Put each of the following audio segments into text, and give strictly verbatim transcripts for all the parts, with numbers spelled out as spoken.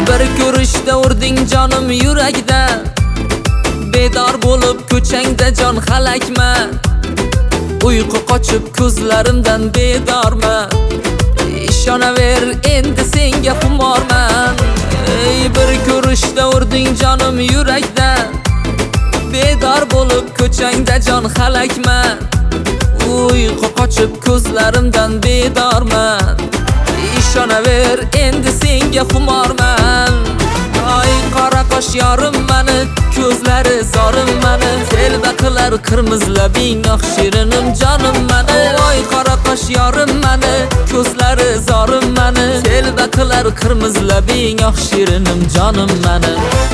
Bir ko'rishda urding jonim yurakda, bedor bo'lib ko'changda jon halakman. Uyqu qochib ko'zlarimdan bedorman. Ishonaver endi senga xumorman. Ey bir ko'rishda urding jonim yurakda, bedor bo'lib ko'changda jon halakman. Uyqu qochib ko'zlarimdan bedorman. Ishonaver endi senga xumorman. Ay qora qosh yorim mani, ko'zlari zorim mani, telba qilar qirmiz labing oq shirinim jonim mani. Ay qora qosh yorim mani, ko'zlari zorim mani, telba qilar qirmiz labing oq shirinim jonim mani.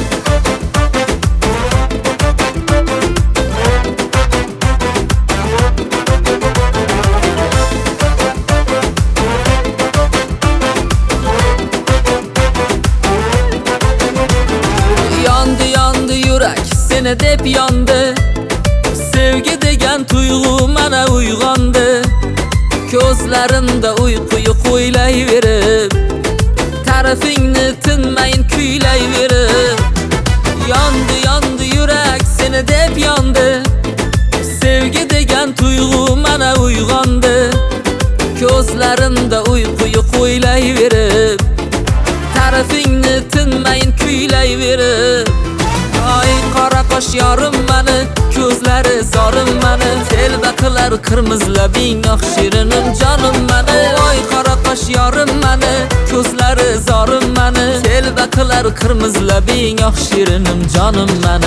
Yandı yandı yurak seni deb yandı, sevgi degan tuyg'u mana uyg'ondi. Ko'zlarimda uyquyu qo'ylayverib, tarafingni tinmayin kuylayverib. Yandı yandı yurak seni deb yandı, sevgi degan tuyg'u mana uyg'ondi. Ko'zlarimda uyquyu qo'ylayverib, tarafingni tinmayin kuylayverib. Ay qora qosh yorim mani, ko'zlari zorim mani, telba qilar qirmiz labing oq shirinim jonim mani. Ay qora qosh yorim mani, ko'zlari zorim mani, telba qilar qirmiz labing oq shirinim jonim mani.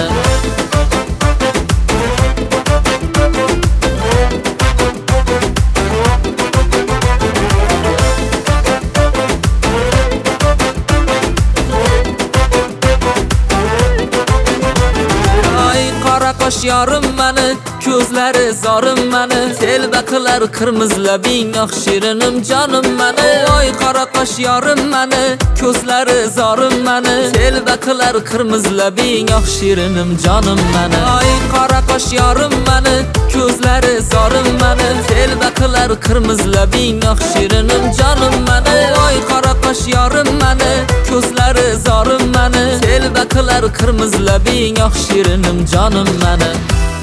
Qora qosh yorim mani, ko'zlari zorim mani, telba qilar qirmiz labing oq shirinim jonim mani. Oy qora qosh yorim mani, ko'zlari zorim mani, telba qilar qirmiz labing oq shirinim jonim mani. Oy qora qosh yorim mani, ko'zlari zorim mani, telba qilar qirmiz labing oq shirinim jonim mani. Oy qora qosh yorim mani, ko'zlari zorim mani, telba qilar qirmiz labing oq shirinim jonim mani.